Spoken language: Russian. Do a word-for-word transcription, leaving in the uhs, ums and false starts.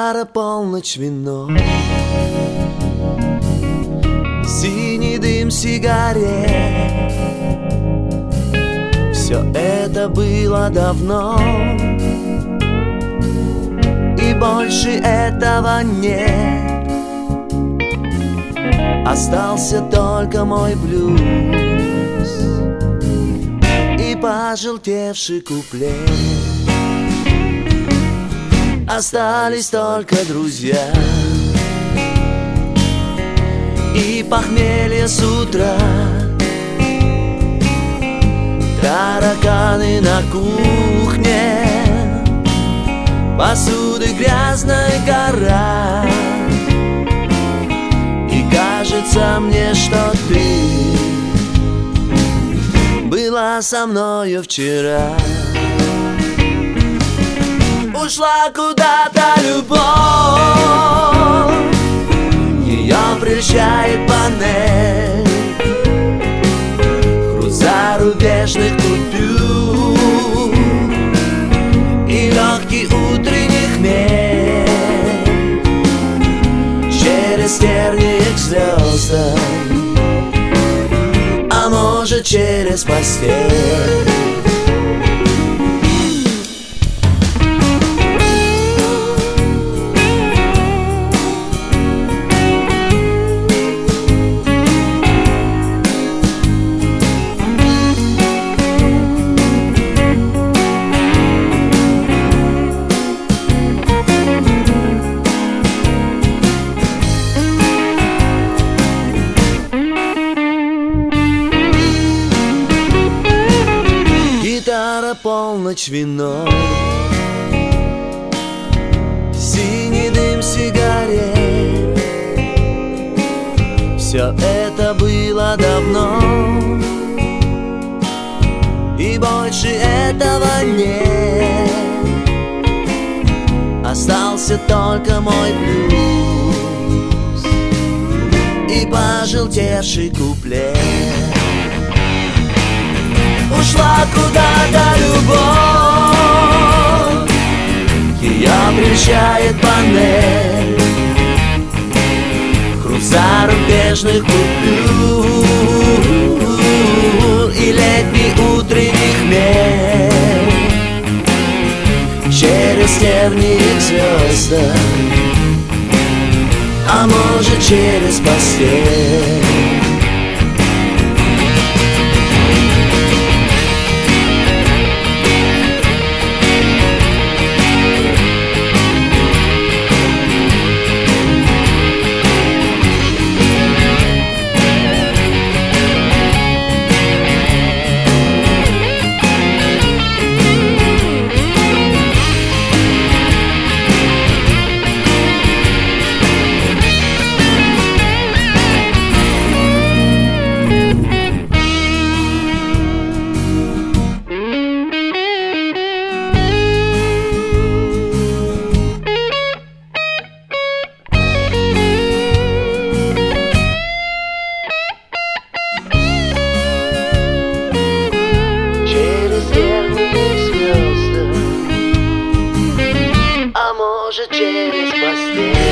Гитара, полночь, вино, синий дым сигарет. Все это было давно, и больше этого нет. Остался только мой блюз и пожелтевший куплет. Остались только друзья и похмелье с утра. Тараканы на кухне, посуды грязная гора. И кажется мне, что ты была со мною вчера. Ушла куда-то любовь, ее прельщает панель, хруст зарубежных купюр и легкий утренний хмель через тернии к звездам, а может через постель. Гитара, полночь, вино, синий дым сигарет. Все это было давно, и больше этого нет. Остался только мой блюз и пожелтевший куплет. Ушла куда-то любовь, ее прельщает панель, хруст зарубежных купюр и летний утренний хмель через тернии к звездам, а может через постель. Может через постель.